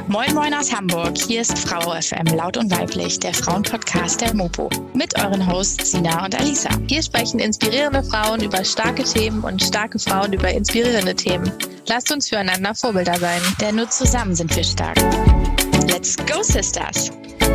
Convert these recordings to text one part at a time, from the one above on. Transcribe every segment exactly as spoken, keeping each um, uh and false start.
Moin Moin aus Hamburg, hier ist Frau F M, laut und weiblich, der Frauenpodcast der Mopo. Mit euren Hosts Sina und Alisa. Hier sprechen inspirierende Frauen über starke Themen und starke Frauen über inspirierende Themen. Lasst uns füreinander Vorbilder sein, denn nur zusammen sind wir stark. Let's go, Sisters!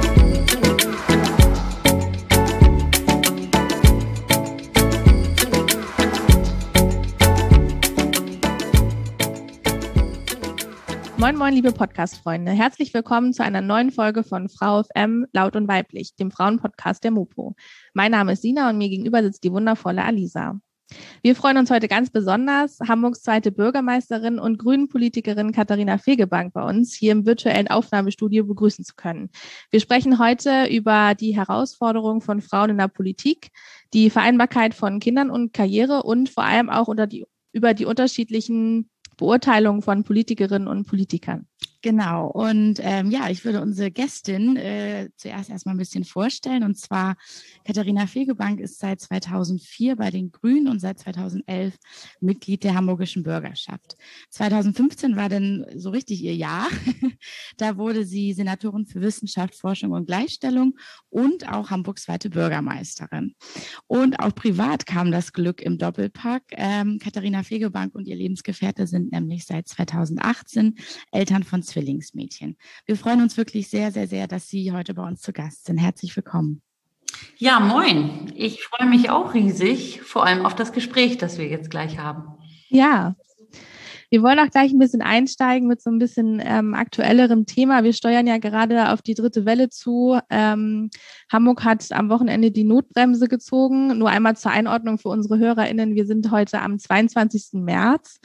Moin Moin, liebe Podcast-Freunde. Herzlich willkommen zu einer neuen Folge von Frau F M, laut und weiblich, dem Frauenpodcast der Mopo. Mein Name ist Sina und mir gegenüber sitzt die wundervolle Alisa. Wir freuen uns heute ganz besonders, Hamburgs zweite Bürgermeisterin und Grünen-Politikerin Katharina Fegebank bei uns hier im virtuellen Aufnahmestudio begrüßen zu können. Wir sprechen heute über die Herausforderungen von Frauen in der Politik, die Vereinbarkeit von Kindern und Karriere und vor allem auch unter die, über die unterschiedlichen Beurteilung von Politikerinnen und Politikern. Genau. Und ähm, ja, ich würde unsere Gästin äh, zuerst erstmal ein bisschen vorstellen. Und zwar Katharina Fegebank ist seit zweitausendvier bei den Grünen und seit zweitausendelf Mitglied der Hamburgischen Bürgerschaft. zweitausendfünfzehn war dann so richtig ihr Jahr. Da wurde sie Senatorin für Wissenschaft, Forschung und Gleichstellung und auch Hamburgs zweite Bürgermeisterin. Und auch privat kam das Glück im Doppelpack. Ähm, Katharina Fegebank und ihr Lebensgefährte sind nämlich seit zweitausendachtzehn Eltern von Zwillingsmädchen. Wir freuen uns wirklich sehr, sehr, sehr, dass Sie heute bei uns zu Gast sind. Herzlich willkommen. Ja, moin. Ich freue mich auch riesig, vor allem auf das Gespräch, das wir jetzt gleich haben. Ja, wir wollen auch gleich ein bisschen einsteigen mit so ein bisschen ähm, aktuellerem Thema. Wir steuern ja gerade auf die dritte Welle zu. Ähm, Hamburg hat am Wochenende die Notbremse gezogen. Nur einmal zur Einordnung für unsere HörerInnen. Wir sind heute am zweiundzwanzigsten März.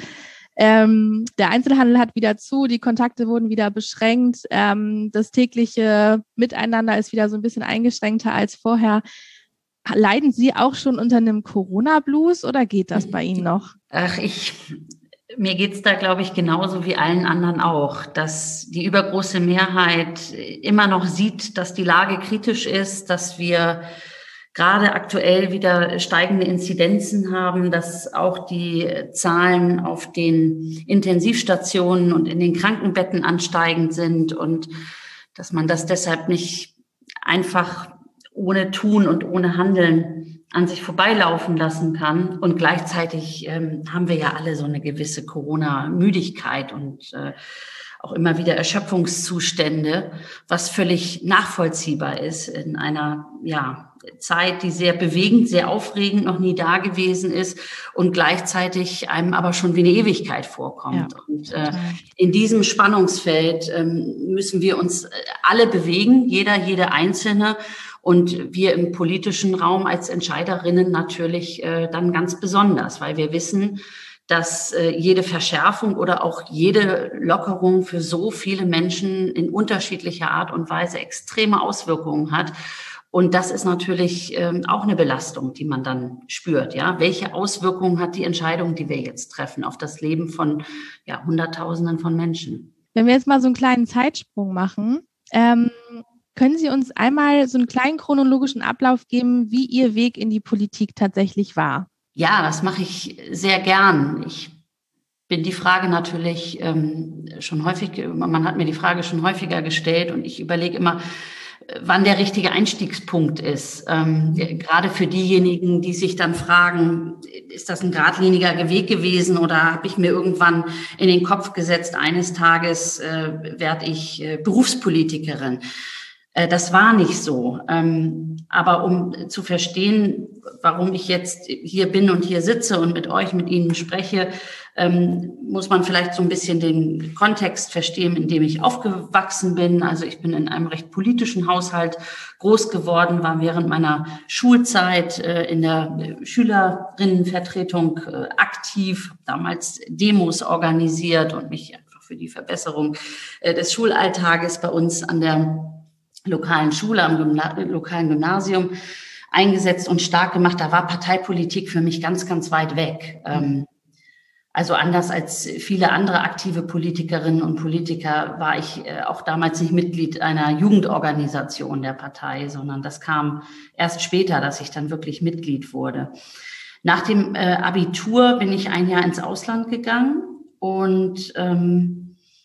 Ähm, der Einzelhandel hat wieder zu, die Kontakte wurden wieder beschränkt, ähm, das tägliche Miteinander ist wieder so ein bisschen eingeschränkter als vorher. Leiden Sie auch schon unter einem Corona-Blues oder geht das bei Ihnen noch? Ach, ich, mir geht's da, glaube ich, genauso wie allen anderen auch, dass die übergroße Mehrheit immer noch sieht, dass die Lage kritisch ist, dass wir gerade aktuell wieder steigende Inzidenzen haben, dass auch die Zahlen auf den Intensivstationen und in den Krankenbetten ansteigend sind und dass man das deshalb nicht einfach ohne Tun und ohne Handeln an sich vorbeilaufen lassen kann. Und gleichzeitig ähm, haben wir ja alle so eine gewisse Corona-Müdigkeit und äh, auch immer wieder Erschöpfungszustände, was völlig nachvollziehbar ist in einer, ja, Zeit, die sehr bewegend, sehr aufregend, noch nie da gewesen ist und gleichzeitig einem aber schon wie eine Ewigkeit vorkommt. Ja, und äh, in diesem Spannungsfeld ähm, müssen wir uns alle bewegen, jeder, jede Einzelne. Und wir im politischen Raum als Entscheiderinnen natürlich äh, dann ganz besonders, weil wir wissen, dass äh, jede Verschärfung oder auch jede Lockerung für so viele Menschen in unterschiedlicher Art und Weise extreme Auswirkungen hat. Und das ist natürlich ähm, auch eine Belastung, die man dann spürt. Ja, welche Auswirkungen hat die Entscheidung, die wir jetzt treffen, auf das Leben von ja, Hunderttausenden von Menschen? Wenn wir jetzt mal so einen kleinen Zeitsprung machen, ähm, können Sie uns einmal so einen kleinen chronologischen Ablauf geben, wie Ihr Weg in die Politik tatsächlich war? Ja, das mache ich sehr gern. Ich bin die Frage natürlich ähm, schon häufig, man hat mir die Frage schon häufiger gestellt und ich überlege immer, wann der richtige Einstiegspunkt ist. Ähm, gerade für diejenigen, die sich dann fragen, ist das ein geradliniger Weg gewesen oder habe ich mir irgendwann in den Kopf gesetzt, eines Tages äh, werde ich äh, Berufspolitikerin. Äh, das war nicht so. Ähm, aber um zu verstehen, warum ich jetzt hier bin und hier sitze und mit euch, mit Ihnen spreche, ähm, muss man vielleicht so ein bisschen den Kontext verstehen, in dem ich aufgewachsen bin. Also ich bin in einem recht politischen Haushalt groß geworden, war während meiner Schulzeit äh, in der Schülerinnenvertretung äh, aktiv, damals Demos organisiert und mich einfach für die Verbesserung äh, des Schulalltages bei uns an der lokalen Schule, am Gymna- lokalen Gymnasium eingesetzt und stark gemacht. Da war Parteipolitik für mich ganz, ganz weit weg. Ähm, Also anders als viele andere aktive Politikerinnen und Politiker war ich äh, auch damals nicht Mitglied einer Jugendorganisation der Partei, sondern das kam erst später, dass ich dann wirklich Mitglied wurde. Nach dem äh, Abitur bin ich ein Jahr ins Ausland gegangen und ähm,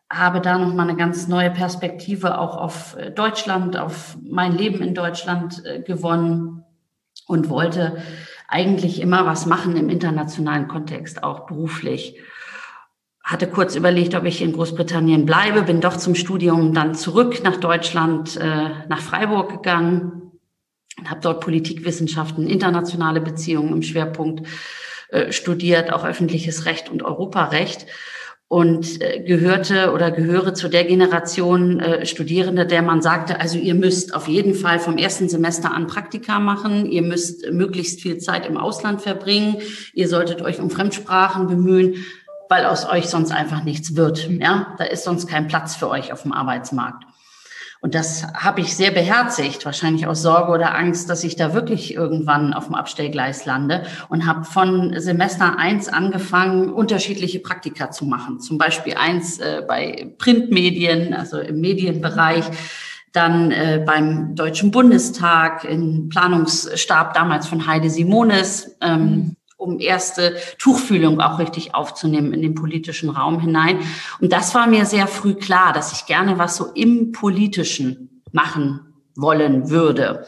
habe da nochmal eine ganz neue Perspektive auch auf Deutschland, auf mein Leben in Deutschland äh, gewonnen und wollte eigentlich immer was machen im internationalen Kontext, auch beruflich. Hatte kurz überlegt, ob ich in Großbritannien bleibe, bin doch zum Studium dann zurück nach Deutschland, äh, nach Freiburg gegangen und habe dort Politikwissenschaften, internationale Beziehungen im Schwerpunkt äh, studiert, auch öffentliches Recht und Europarecht und äh, gehörte oder gehöre zu der Generation äh, Studierende, der man sagte, also ihr müsst auf jeden Fall vom ersten Semester an Praktika machen, ihr müsst möglichst viel Zeit im Ausland verbringen, ihr solltet euch um Fremdsprachen bemühen, weil aus euch sonst einfach nichts wird. Ja, da ist sonst kein Platz für euch auf dem Arbeitsmarkt. Und das habe ich sehr beherzigt, wahrscheinlich aus Sorge oder Angst, dass ich da wirklich irgendwann auf dem Abstellgleis lande und habe von Semester eins angefangen, unterschiedliche Praktika zu machen. Zum Beispiel eins äh, bei Printmedien, also im Medienbereich, dann äh, beim Deutschen Bundestag, im Planungsstab damals von Heide Simonis, ähm, mhm. um erste Tuchfühlung auch richtig aufzunehmen in den politischen Raum hinein. Und das war mir sehr früh klar, dass ich gerne was so im Politischen machen wollen würde.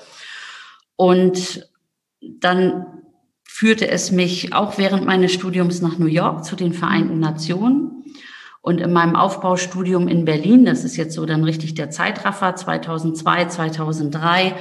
Und dann führte es mich auch während meines Studiums nach New York zu den Vereinten Nationen. Und in meinem Aufbaustudium in Berlin, das ist jetzt so dann richtig der Zeitraffer, zweitausendzwei, zweitausenddrei,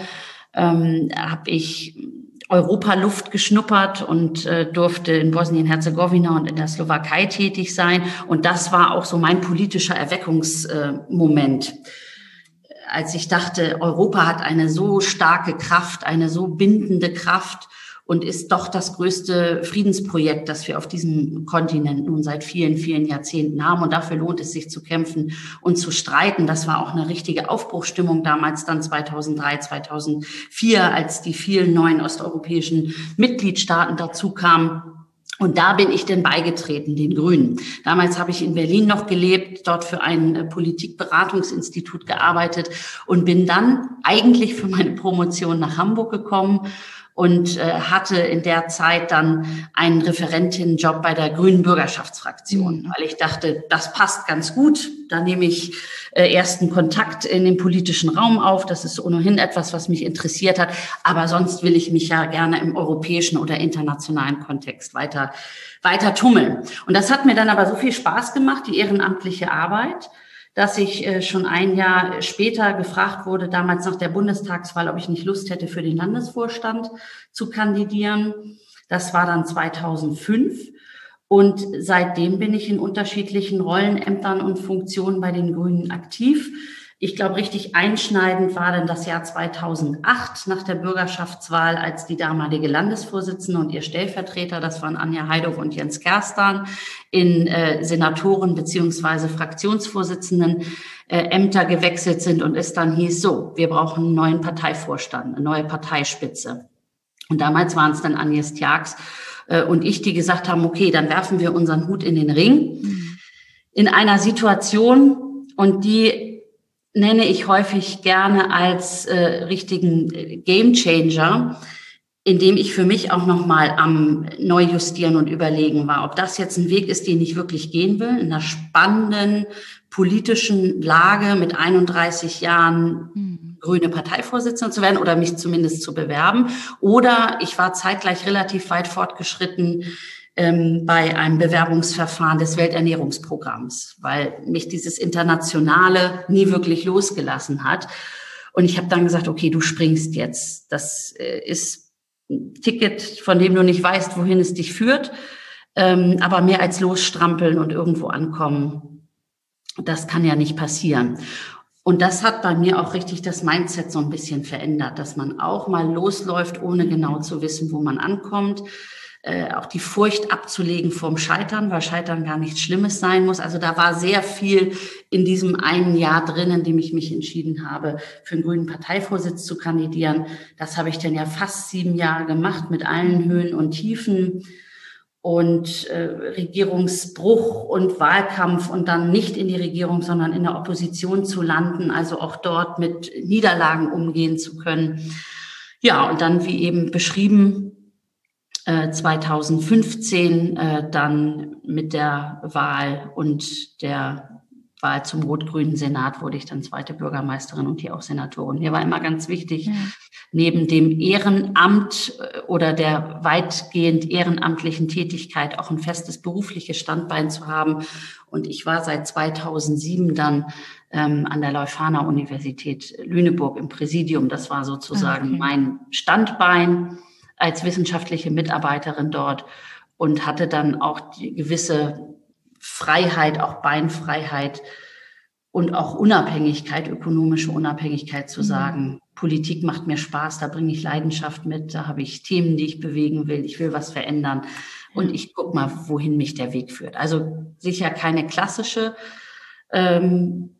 ähm, habe ich Europaluft geschnuppert und äh, durfte in Bosnien-Herzegowina und in der Slowakei tätig sein. Und das war auch so mein politischer Erweckungsmoment, äh, als ich dachte, Europa hat eine so starke Kraft, eine so bindende Kraft und ist doch das größte Friedensprojekt, das wir auf diesem Kontinent nun seit vielen, vielen Jahrzehnten haben. Und dafür lohnt es sich zu kämpfen und zu streiten. Das war auch eine richtige Aufbruchsstimmung damals dann zweitausenddrei, zweitausendvier, als die vielen neuen osteuropäischen Mitgliedstaaten dazu kamen. Und da bin ich denn beigetreten, den Grünen. Damals habe ich in Berlin noch gelebt, dort für ein Politikberatungsinstitut gearbeitet und bin dann eigentlich für meine Promotion nach Hamburg gekommen und äh, hatte in der Zeit dann einen Referentinnenjob bei der Grünen Bürgerschaftsfraktion, mhm. weil ich dachte, das passt ganz gut. Da nehme ich äh, ersten Kontakt in den politischen Raum auf. Das ist ohnehin etwas, was mich interessiert hat. Aber sonst will ich mich ja gerne im europäischen oder internationalen Kontext weiter, weiter tummeln. Und das hat mir dann aber so viel Spaß gemacht, die ehrenamtliche Arbeit, dass ich äh, schon ein Jahr später gefragt wurde, damals nach der Bundestagswahl, ob ich nicht Lust hätte, für den Landesvorstand zu kandidieren. Das war dann zweitausendfünf. Und seitdem bin ich in unterschiedlichen Rollenämtern und Funktionen bei den Grünen aktiv. Ich glaube, richtig einschneidend war dann das Jahr zweitausendacht nach der Bürgerschaftswahl, als die damalige Landesvorsitzende und ihr Stellvertreter, das waren Anja Haiduk und Jens Kerstan, in äh, Senatoren beziehungsweise Fraktionsvorsitzenden äh, Ämter gewechselt sind und es dann hieß, so, wir brauchen einen neuen Parteivorstand, eine neue Parteispitze. Und damals waren es dann Agnes Tjax äh, und ich, die gesagt haben, okay, dann werfen wir unseren Hut in den Ring. Mhm. In einer Situation, und die nenne ich häufig gerne als äh, richtigen Gamechanger, indem ich für mich auch nochmal am Neujustieren und Überlegen war, ob das jetzt ein Weg ist, den ich wirklich gehen will, in einer spannenden politischen Lage mit einunddreißig Jahren mhm. grüne Parteivorsitzende zu werden oder mich zumindest zu bewerben. Oder ich war zeitgleich relativ weit fortgeschritten ähm, bei einem Bewerbungsverfahren des Welternährungsprogramms, weil mich dieses Internationale nie wirklich losgelassen hat. Und ich habe dann gesagt, okay, du springst jetzt. Das äh, ist ein Ticket, von dem du nicht weißt, wohin es dich führt, ähm, aber mehr als losstrampeln und irgendwo ankommen, das kann ja nicht passieren. Und das hat bei mir auch richtig das Mindset so ein bisschen verändert, dass man auch mal losläuft, ohne genau zu wissen, wo man ankommt. Äh, auch die Furcht abzulegen vorm Scheitern, weil Scheitern gar nichts Schlimmes sein muss. Also da war sehr viel in diesem einen Jahr drin, in dem ich mich entschieden habe, für den grünen Parteivorsitz zu kandidieren. Das habe ich dann ja fast sieben Jahre gemacht mit allen Höhen und Tiefen und äh, Regierungsbruch und Wahlkampf und dann nicht in die Regierung, sondern in der Opposition zu landen, also auch dort mit Niederlagen umgehen zu können. Ja, und dann, wie eben beschrieben, zweitausendfünfzehn äh, dann mit der Wahl und der Wahl zum rot-grünen Senat wurde ich dann zweite Bürgermeisterin und hier auch Senatorin. Mir war immer ganz wichtig, ja. neben dem Ehrenamt oder der weitgehend ehrenamtlichen Tätigkeit auch ein festes berufliches Standbein zu haben. Und ich war seit zweitausendsieben dann ähm, an der Leuphana-Universität Lüneburg im Präsidium. Das war sozusagen okay. mein Standbein als wissenschaftliche Mitarbeiterin dort und hatte dann auch die gewisse Freiheit, auch Beinfreiheit und auch Unabhängigkeit, ökonomische Unabhängigkeit zu sagen, mhm. Politik macht mir Spaß, da bringe ich Leidenschaft mit, da habe ich Themen, die ich bewegen will, ich will was verändern und ich gucke mal, wohin mich der Weg führt. Also sicher keine klassische ähm,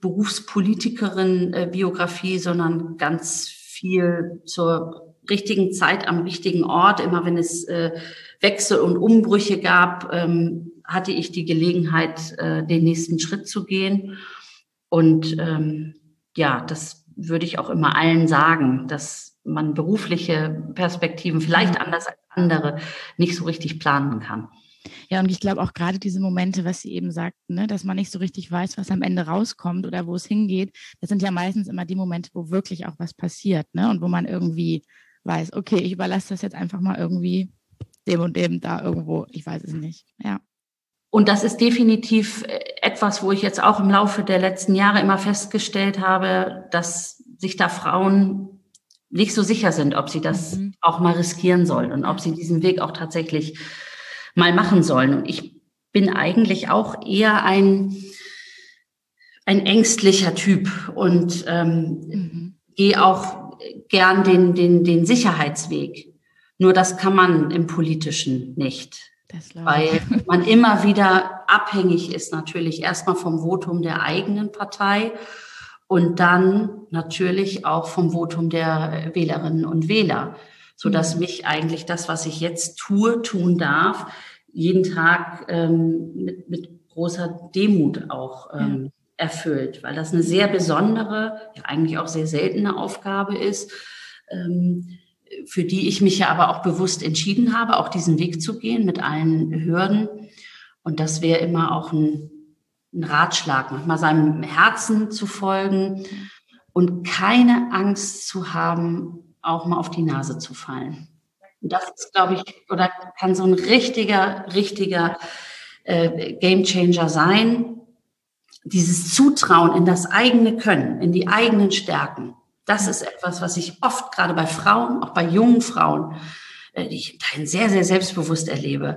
Berufspolitikerin-Biografie, sondern ganz viel zur richtigen Zeit am richtigen Ort. Immer wenn es äh, Wechsel und Umbrüche gab, ähm, hatte ich die Gelegenheit, äh, den nächsten Schritt zu gehen. Und ähm, ja, das würde ich auch immer allen sagen, dass man berufliche Perspektiven vielleicht anders als andere nicht so richtig planen kann. Ja, und ich glaube auch gerade diese Momente, was Sie eben sagten, ne, dass man nicht so richtig weiß, was am Ende rauskommt oder wo es hingeht, das sind ja meistens immer die Momente, wo wirklich auch was passiert, ne, und wo man irgendwie weiß, okay, ich überlasse das jetzt einfach mal irgendwie dem und dem da irgendwo, ich weiß es nicht, ja. Und das ist definitiv etwas, wo ich jetzt auch im Laufe der letzten Jahre immer festgestellt habe, dass sich da Frauen nicht so sicher sind, ob sie das mhm. auch mal riskieren sollen und ob sie diesen Weg auch tatsächlich mal machen sollen. Und ich bin eigentlich auch eher ein, ein ängstlicher Typ und ähm, mhm. gehe auch gern den, den, den Sicherheitsweg. Nur das kann man im Politischen nicht. Weil man immer wieder abhängig ist natürlich erstmal vom Votum der eigenen Partei und dann natürlich auch vom Votum der Wählerinnen und Wähler, sodass mich eigentlich das, was ich jetzt tue, tun darf, jeden Tag ähm, mit, mit großer Demut auch ähm, erfüllt, weil das eine sehr besondere, ja eigentlich auch sehr seltene Aufgabe ist, ähm, für die ich mich ja aber auch bewusst entschieden habe, auch diesen Weg zu gehen mit allen Hürden. Und das wäre immer auch ein, ein Ratschlag, manchmal seinem Herzen zu folgen und keine Angst zu haben, auch mal auf die Nase zu fallen. Und das ist, glaube ich, oder kann so ein richtiger, richtiger äh, Gamechanger sein. Dieses Zutrauen in das eigene Können, in die eigenen Stärken. Das ist etwas, was ich oft gerade bei Frauen, auch bei jungen Frauen, die ich sehr, sehr selbstbewusst erlebe,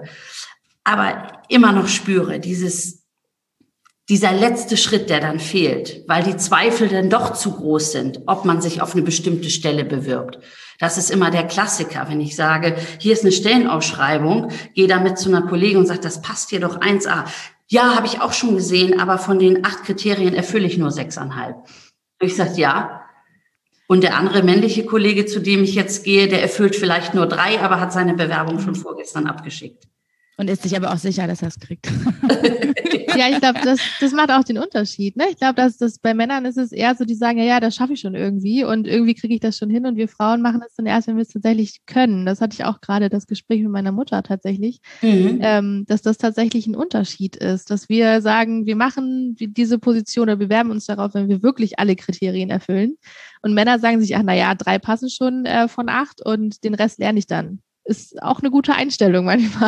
aber immer noch spüre, dieses, dieser letzte Schritt, der dann fehlt, weil die Zweifel dann doch zu groß sind, ob man sich auf eine bestimmte Stelle bewirbt. Das ist immer der Klassiker, wenn ich sage, hier ist eine Stellenausschreibung, gehe damit zu einer Kollegin und sage, das passt hier doch eins a. Ja, habe ich auch schon gesehen, aber von den acht Kriterien erfülle ich nur sechseinhalb. Und ich sage, ja. Und der andere männliche Kollege, zu dem ich jetzt gehe, der erfüllt vielleicht nur drei, aber hat seine Bewerbung schon vorgestern abgeschickt. Und ist sich aber auch sicher, dass er es kriegt. Ja, ich glaube, das, das macht auch den Unterschied. Ne? Ich glaube, dass das bei Männern ist es eher so, die sagen, ja, ja, das schaffe ich schon irgendwie und irgendwie kriege ich das schon hin und wir Frauen machen das dann erst, wenn wir es tatsächlich können. Das hatte ich auch gerade das Gespräch mit meiner Mutter tatsächlich, mhm. ähm, dass das tatsächlich ein Unterschied ist, dass wir sagen, wir machen diese Position oder bewerben uns darauf, wenn wir wirklich alle Kriterien erfüllen. Und Männer sagen sich, ach na ja, drei passen schon äh, von acht und den Rest lerne ich dann. Ist auch eine gute Einstellung manchmal.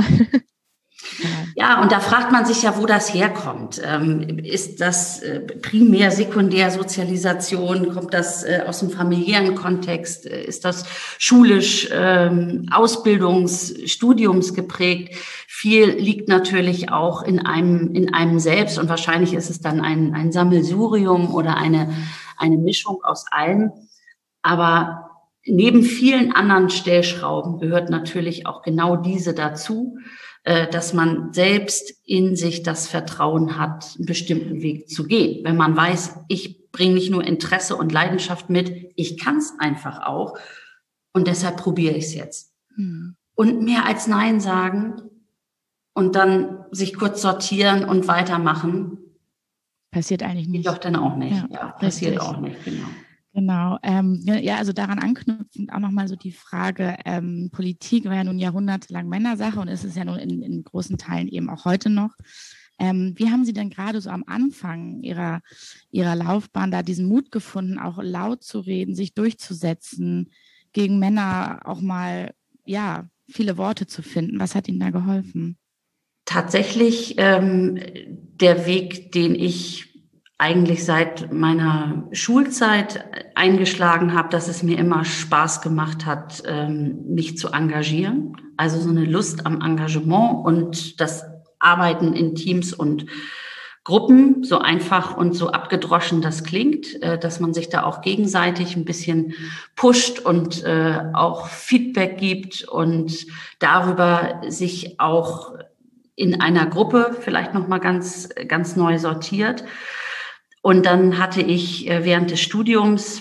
Ja, und da fragt man sich ja, wo das herkommt. Ähm, ist das äh, primär, sekundär Sozialisation? Kommt das äh, aus dem familiären Kontext? Äh, ist das schulisch, ähm, Ausbildungs-, Studiums geprägt? Viel liegt natürlich auch in einem, in einem selbst und wahrscheinlich ist es dann ein, ein Sammelsurium oder eine, eine Mischung aus allem. Aber neben vielen anderen Stellschrauben gehört natürlich auch genau diese dazu, dass man selbst in sich das Vertrauen hat, einen bestimmten Weg zu gehen. Wenn man weiß, ich bringe nicht nur Interesse und Leidenschaft mit, ich kann es einfach auch und deshalb probiere ich es jetzt. Mhm. Und mehr als Nein sagen und dann sich kurz sortieren und weitermachen. Passiert eigentlich nicht. Doch dann auch nicht. Ja, ja passiert richtig. auch nicht, genau. Genau, ähm, ja, also daran anknüpfend auch nochmal so die Frage, ähm, Politik war ja nun jahrhundertelang Männersache und ist es ja nun in, in großen Teilen eben auch heute noch. Ähm, wie haben Sie denn gerade so am Anfang Ihrer, Ihrer Laufbahn da diesen Mut gefunden, auch laut zu reden, sich durchzusetzen, gegen Männer auch mal, ja, viele Worte zu finden? Was hat Ihnen da geholfen? Tatsächlich ähm, der Weg, den ich eigentlich seit meiner Schulzeit eingeschlagen habe, dass es mir immer Spaß gemacht hat, ähm, mich zu engagieren. Also so eine Lust am Engagement und das Arbeiten in Teams und Gruppen, so einfach und so abgedroschen das klingt, äh, dass man sich da auch gegenseitig ein bisschen pusht und äh, auch Feedback gibt und darüber sich auch in einer Gruppe vielleicht noch mal ganz ganz neu sortiert. Und dann hatte ich während des Studiums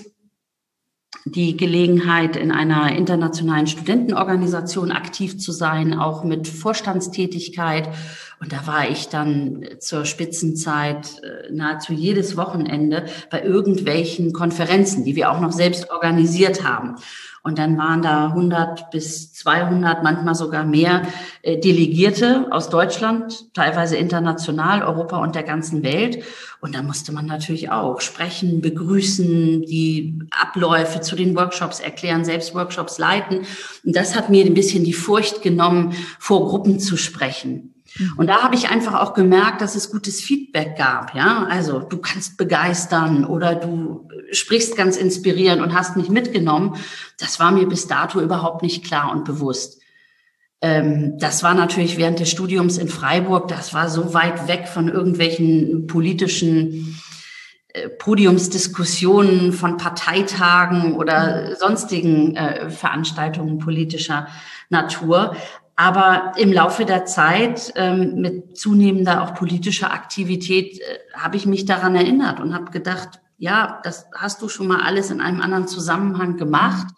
die Gelegenheit, in einer internationalen Studentenorganisation aktiv zu sein, auch mit Vorstandstätigkeit. Und da war ich dann zur Spitzenzeit nahezu jedes Wochenende bei irgendwelchen Konferenzen, die wir auch noch selbst organisiert haben. Und dann waren da hundert bis zweihundert, manchmal sogar mehr äh, Delegierte aus Deutschland, teilweise international, Europa und der ganzen Welt. Und da musste man natürlich auch sprechen, begrüßen, die Abläufe zu den Workshops erklären, selbst Workshops leiten. Und das hat mir ein bisschen die Furcht genommen, vor Gruppen zu sprechen. Und da habe ich einfach auch gemerkt, dass es gutes Feedback gab. Ja, also du kannst begeistern oder du sprichst ganz inspirierend und hast mich mitgenommen. Das war mir bis dato überhaupt nicht klar und bewusst. Ähm, das war natürlich während des Studiums in Freiburg, das war so weit weg von irgendwelchen politischen äh, Podiumsdiskussionen, von Parteitagen oder sonstigen äh, Veranstaltungen politischer Natur. Aber im Laufe der Zeit, ähm, mit zunehmender auch politischer Aktivität, äh, habe ich mich daran erinnert und habe gedacht, ja, das hast du schon mal alles in einem anderen Zusammenhang gemacht.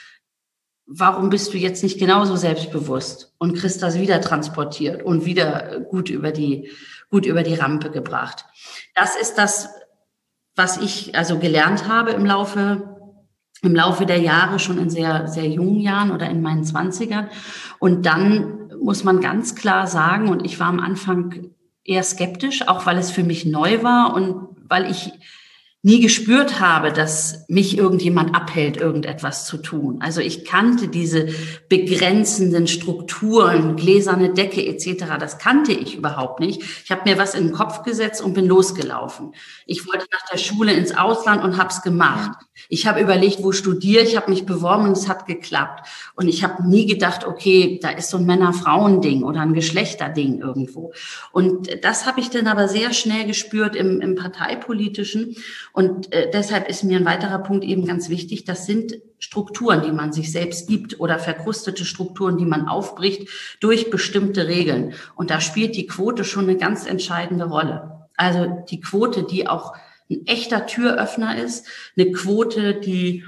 Warum bist du jetzt nicht genauso selbstbewusst und kriegst das wieder transportiert und wieder gut über die, gut über die Rampe gebracht? Das ist das, was ich also gelernt habe im Laufe im Laufe der Jahre, schon in sehr, sehr jungen Jahren oder in meinen Zwanzigern. Und dann muss man ganz klar sagen, und ich war am Anfang eher skeptisch, auch weil es für mich neu war und weil ich nie gespürt habe, dass mich irgendjemand abhält, irgendetwas zu tun. Also ich kannte diese begrenzenden Strukturen, gläserne Decke et cetera. Das kannte ich überhaupt nicht. Ich habe mir was in den Kopf gesetzt und bin losgelaufen. Ich wollte nach der Schule ins Ausland und habe es gemacht. Ich habe überlegt, wo studiere ich, habe mich beworben und es hat geklappt. Und ich habe nie gedacht, okay, da ist so ein Männer-Frauen-Ding oder ein Geschlechterding irgendwo. Und das habe ich dann aber sehr schnell gespürt im, im Parteipolitischen. Und äh, deshalb ist mir ein weiterer Punkt eben ganz wichtig, das sind Strukturen, die man sich selbst gibt oder verkrustete Strukturen, die man aufbricht durch bestimmte Regeln. Und da spielt die Quote schon eine ganz entscheidende Rolle. Also die Quote, die auch ein echter Türöffner ist, eine Quote, die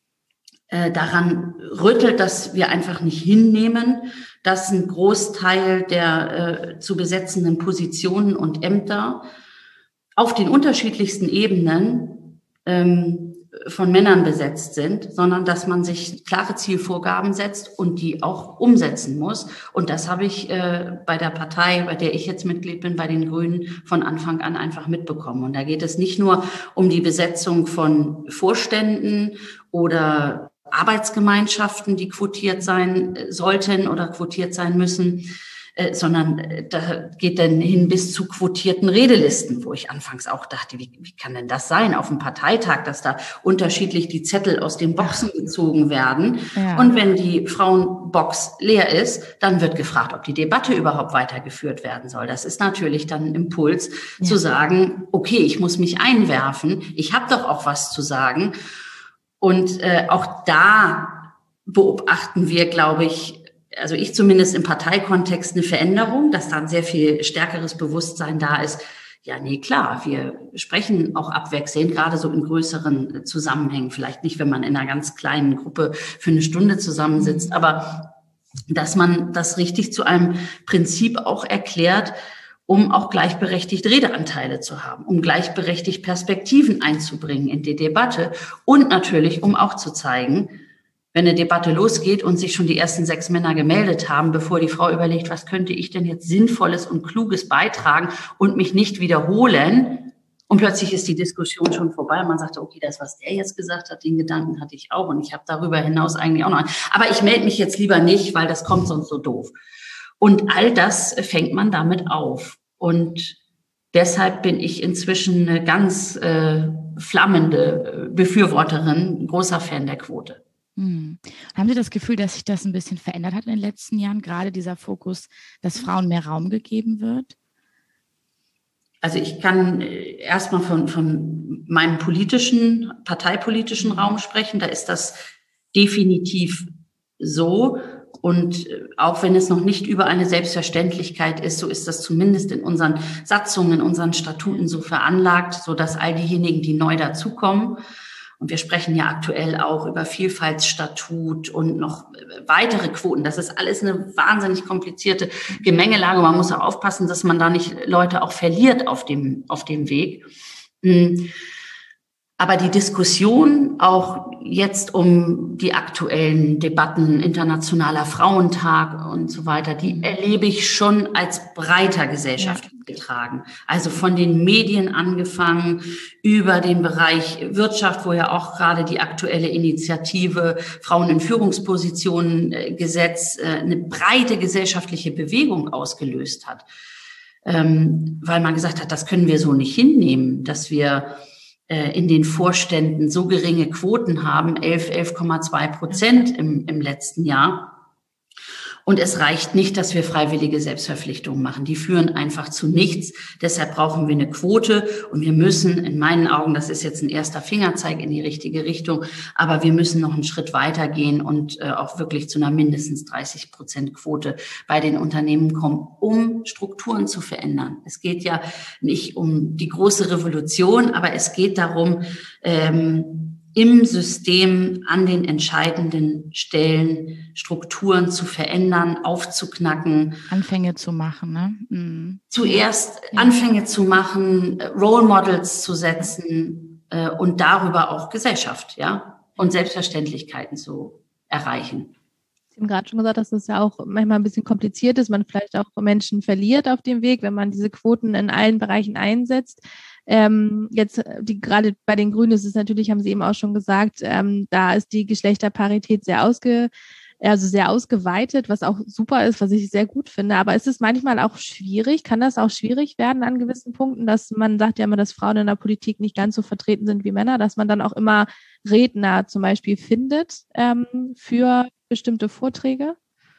äh, daran rüttelt, dass wir einfach nicht hinnehmen, dass ein Großteil der äh, zu besetzenden Positionen und Ämter auf den unterschiedlichsten Ebenen ähm, von Männern besetzt sind, sondern dass man sich klare Zielvorgaben setzt und die auch umsetzen muss. Und das habe ich äh, bei der Partei, bei der ich jetzt Mitglied bin, bei den Grünen, von Anfang an einfach mitbekommen. Und da geht es nicht nur um die Besetzung von Vorständen oder Arbeitsgemeinschaften, die quotiert sein sollten oder quotiert sein müssen, Äh, sondern äh, da geht dann hin bis zu quotierten Redelisten, wo ich anfangs auch dachte, wie, wie kann denn das sein auf dem Parteitag, dass da unterschiedlich die Zettel aus den Boxen gezogen werden. Ja. Und wenn die Frauenbox leer ist, dann wird gefragt, ob die Debatte überhaupt weitergeführt werden soll. Das ist natürlich dann ein Impuls, ja, zu sagen, okay, ich muss mich einwerfen, ich habe doch auch was zu sagen. Und äh, auch da beobachten wir, glaube ich, also ich zumindest im Parteikontext eine Veränderung, dass da ein sehr viel stärkeres Bewusstsein da ist. Ja, nee, klar, wir sprechen auch abwechselnd, gerade so in größeren Zusammenhängen, vielleicht nicht, wenn man in einer ganz kleinen Gruppe für eine Stunde zusammensitzt, aber dass man das richtig zu einem Prinzip auch erklärt, um auch gleichberechtigt Redeanteile zu haben, um gleichberechtigt Perspektiven einzubringen in die Debatte und natürlich, um auch zu zeigen, wenn eine Debatte losgeht und sich schon die ersten sechs Männer gemeldet haben, bevor die Frau überlegt, was könnte ich denn jetzt Sinnvolles und Kluges beitragen und mich nicht wiederholen. Und plötzlich ist die Diskussion schon vorbei. Man sagt, okay, das, was der jetzt gesagt hat, den Gedanken hatte ich auch. Und ich habe darüber hinaus eigentlich auch noch einen. Aber ich melde mich jetzt lieber nicht, weil das kommt sonst so doof. Und all das fängt man damit auf. Und deshalb bin ich inzwischen eine ganz äh, flammende Befürworterin, großer Fan der Quote. Hm. Haben Sie das Gefühl, dass sich das ein bisschen verändert hat in den letzten Jahren, gerade dieser Fokus, dass Frauen mehr Raum gegeben wird? Also ich kann erstmal von, von meinem politischen, parteipolitischen Raum sprechen. Da ist das definitiv so. Und auch wenn es noch nicht über eine Selbstverständlichkeit ist, so ist das zumindest in unseren Satzungen, in unseren Statuten so veranlagt, so dass all diejenigen, die neu dazukommen, und wir sprechen ja aktuell auch über Vielfaltsstatut und noch weitere Quoten. Das ist alles eine wahnsinnig komplizierte Gemengelage. Man muss auch aufpassen, dass man da nicht Leute auch verliert auf dem, auf dem Weg. Aber die Diskussion auch jetzt um die aktuellen Debatten, Internationaler Frauentag und so weiter, die erlebe ich schon als breiter Gesellschaft getragen. Also von den Medien angefangen, über den Bereich Wirtschaft, wo ja auch gerade die aktuelle Initiative Frauen in Führungspositionen äh, Gesetz äh, eine breite gesellschaftliche Bewegung ausgelöst hat. Ähm, weil man gesagt hat, das können wir so nicht hinnehmen, dass wir in den Vorständen so geringe Quoten haben, elf, elf Komma zwei Prozent im, im letzten Jahr. Und es reicht nicht, dass wir freiwillige Selbstverpflichtungen machen. Die führen einfach zu nichts. Deshalb brauchen wir eine Quote. Und wir müssen, in meinen Augen, das ist jetzt ein erster Fingerzeig in die richtige Richtung, aber wir müssen noch einen Schritt weiter gehen und äh, auch wirklich zu einer mindestens dreißig Prozent Quote bei den Unternehmen kommen, um Strukturen zu verändern. Es geht ja nicht um die große Revolution, aber es geht darum, ähm, im System an den entscheidenden Stellen Strukturen zu verändern, aufzuknacken. Anfänge zu machen, ne? Mhm. Zuerst ja. Anfänge zu machen, Role Models zu setzen äh, und darüber auch Gesellschaft, ja, und Selbstverständlichkeiten zu erreichen. Sie haben gerade schon gesagt, dass es ja auch manchmal ein bisschen kompliziert ist, man vielleicht auch Menschen verliert auf dem Weg, wenn man diese Quoten in allen Bereichen einsetzt. Ähm, jetzt die, gerade bei den Grünen ist es natürlich, haben Sie eben auch schon gesagt, ähm, da ist die Geschlechterparität sehr ausge, also sehr ausgeweitet, was auch super ist, was ich sehr gut finde. Aber ist es manchmal auch schwierig? Kann das auch schwierig werden an gewissen Punkten, dass man sagt ja immer, dass Frauen in der Politik nicht ganz so vertreten sind wie Männer, dass man dann auch immer Redner zum Beispiel findet ähm, für bestimmte Vorträge?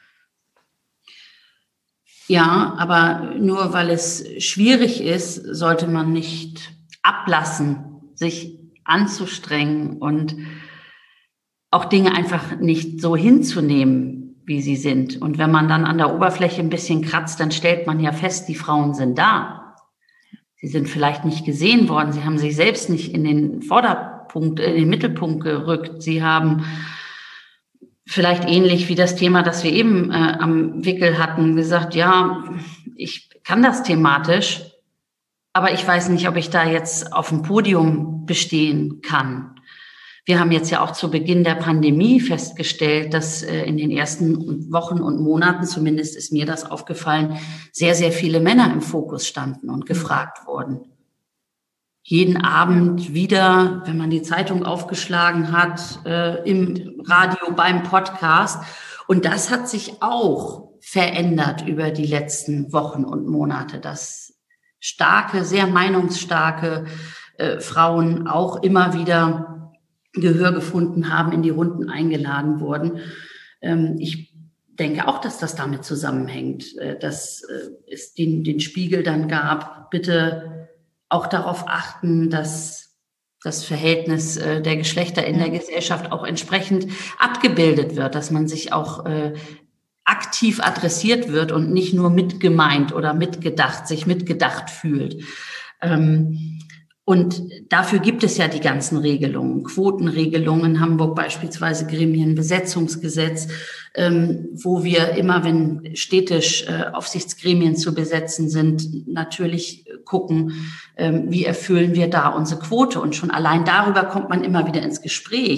Ja, aber nur weil es schwierig ist, sollte man nicht ablassen, sich anzustrengen und auch Dinge einfach nicht so hinzunehmen, wie sie sind. Und wenn man dann an der Oberfläche ein bisschen kratzt, dann stellt man ja fest, die Frauen sind da. Sie sind vielleicht nicht gesehen worden, sie haben sich selbst nicht in den Vorderpunkt, in den Mittelpunkt gerückt. Sie haben vielleicht ähnlich wie das Thema, das wir eben äh, am Wickel hatten, gesagt, ja, ich kann das thematisch, aber ich weiß nicht, ob ich da jetzt auf dem Podium bestehen kann. Wir haben jetzt ja auch zu Beginn der Pandemie festgestellt, dass äh, in den ersten Wochen und Monaten, zumindest ist mir das aufgefallen, sehr, sehr viele Männer im Fokus standen und gefragt wurden. Jeden Abend wieder, wenn man die Zeitung aufgeschlagen hat, äh, im Radio, beim Podcast. Und das hat sich auch verändert über die letzten Wochen und Monate, dass starke, sehr meinungsstarke äh, Frauen auch immer wieder Gehör gefunden haben, in die Runden eingeladen wurden. Ähm, ich denke auch, dass das damit zusammenhängt, äh, dass äh, es den, den Spiegel dann gab, bitte auch darauf achten, dass das Verhältnis äh, der Geschlechter in der Gesellschaft auch entsprechend abgebildet wird, dass man sich auch äh, aktiv adressiert wird und nicht nur mitgemeint oder mitgedacht, sich mitgedacht fühlt. Ähm, und dafür gibt es ja die ganzen Regelungen, Quotenregelungen, in Hamburg beispielsweise Gremienbesetzungsgesetz, ähm, wo wir immer, wenn städtisch äh, Aufsichtsgremien zu besetzen sind, natürlich gucken, ähm, wie erfüllen wir da unsere Quote. Und schon allein darüber kommt man immer wieder ins Gespräch.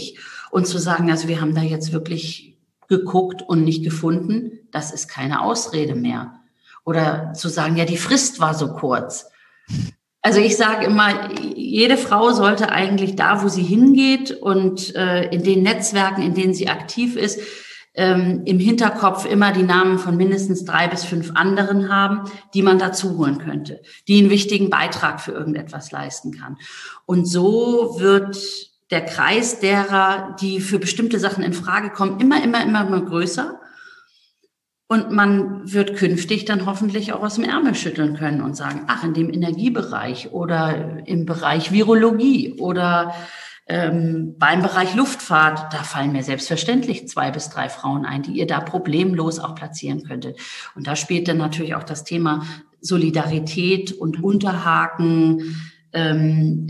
Und zu sagen, also wir haben da jetzt wirklich geguckt und nicht gefunden, das ist keine Ausrede mehr. Oder zu sagen, ja, die Frist war so kurz. Also ich sage immer, jede Frau sollte eigentlich da, wo sie hingeht und äh, in den Netzwerken, in denen sie aktiv ist, ähm, im Hinterkopf immer die Namen von mindestens drei bis fünf anderen haben, die man dazu holen könnte, die einen wichtigen Beitrag für irgendetwas leisten kann. Und so wird der Kreis derer, die für bestimmte Sachen in Frage kommen, immer, immer, immer, immer größer. Und man wird künftig dann hoffentlich auch aus dem Ärmel schütteln können und sagen, ach, in dem Energiebereich oder im Bereich Virologie oder ähm, beim Bereich Luftfahrt, da fallen mir selbstverständlich zwei bis drei Frauen ein, die ihr da problemlos auch platzieren könntet. Und da spielt dann natürlich auch das Thema Solidarität und Unterhaken, ähm,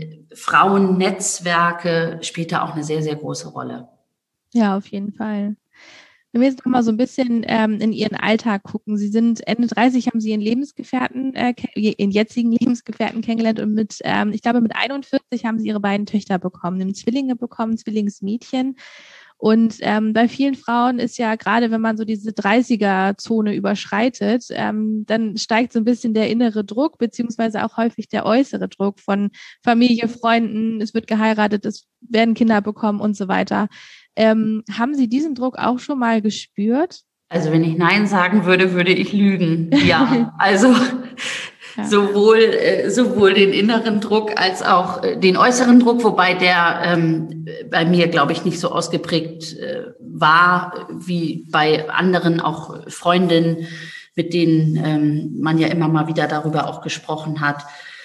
Frauennetzwerke spielt da auch eine sehr, sehr große Rolle. Ja, auf jeden Fall. Wenn wir jetzt noch mal so ein bisschen ähm, in Ihren Alltag gucken. Sie sind Ende dreißig, haben Sie Ihren Lebensgefährten, äh, Ihren jetzigen Lebensgefährten kennengelernt und mit, ähm, ich glaube, mit einundvierzig haben Sie Ihre beiden Töchter bekommen, haben Zwillinge bekommen, Zwillingsmädchen. Und ähm, bei vielen Frauen ist ja gerade, wenn man so diese dreißiger-Zone überschreitet, ähm, dann steigt so ein bisschen der innere Druck, beziehungsweise auch häufig der äußere Druck von Familie, Freunden, es wird geheiratet, es werden Kinder bekommen und so weiter. Ähm, haben Sie diesen Druck auch schon mal gespürt? Also wenn ich Nein sagen würde, würde ich lügen. Ja, also ja. sowohl äh, sowohl den inneren Druck als auch äh, den äußeren Druck, wobei der ähm, bei mir, glaube ich, nicht so ausgeprägt äh, war wie bei anderen, auch Freundinnen, mit denen ähm, man ja immer mal wieder darüber auch gesprochen hat.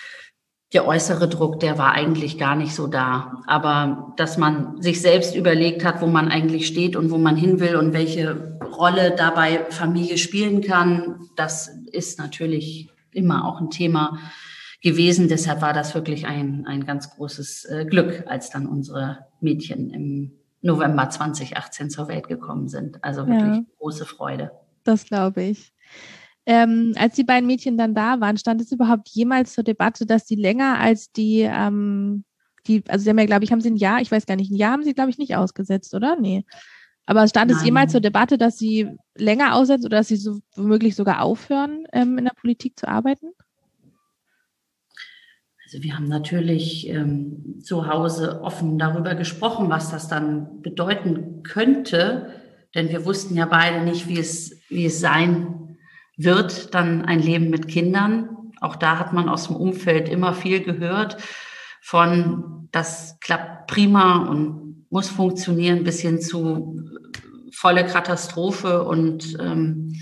Der äußere Druck, der war eigentlich gar nicht so da. Aber dass man sich selbst überlegt hat, wo man eigentlich steht und wo man hin will und welche Rolle dabei Familie spielen kann, das ist natürlich immer auch ein Thema gewesen. Deshalb war das wirklich ein, ein ganz großes äh, Glück, als dann unsere Mädchen im November zwanzig achtzehn zur Welt gekommen sind. Also wirklich ja. große Freude. Das glaube ich. Ähm, als die beiden Mädchen dann da waren, stand es überhaupt jemals zur Debatte, dass sie länger als die, ähm, die, also sie haben ja, glaube ich, haben sie ein Jahr, ich weiß gar nicht, ein Jahr haben sie, glaube ich, nicht ausgesetzt, oder? Nee. Aber stand Nein. es jemals zur Debatte, dass sie länger aussetzen oder dass sie so womöglich sogar aufhören, ähm, in der Politik zu arbeiten? Also wir haben natürlich ähm, zu Hause offen darüber gesprochen, was das dann bedeuten könnte, denn wir wussten ja beide nicht, wie es, wie es sein wird, dann ein Leben mit Kindern. Auch da hat man aus dem Umfeld immer viel gehört von, das klappt prima und muss funktionieren, bis hin zu volle Katastrophe und ähm,